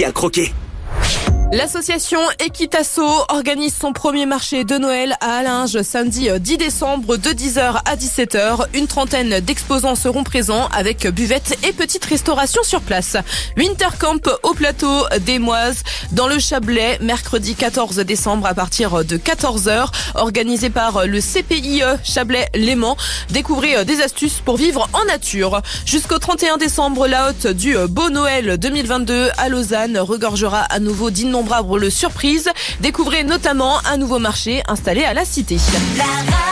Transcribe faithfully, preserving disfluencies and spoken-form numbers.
et à croquer. L'association Equitasso organise son premier marché de Noël à Allinges samedi dix décembre de dix heures à dix-sept heures. Une trentaine d'exposants seront présents avec buvette et petite restauration sur place. Wintercamp au plateau d'Emoise dans le Chablais, mercredi quatorze décembre à partir de quatorze heures, organisé par le C P I E Chablais-Léman. Découvrez des astuces pour vivre en nature. Jusqu'au trente et un décembre, la haute du Beau Noël deux mille vingt-deux à Lausanne regorgera à nouveau d'innombrables surprises. Découvrez notamment un nouveau marché installé à la Cité. La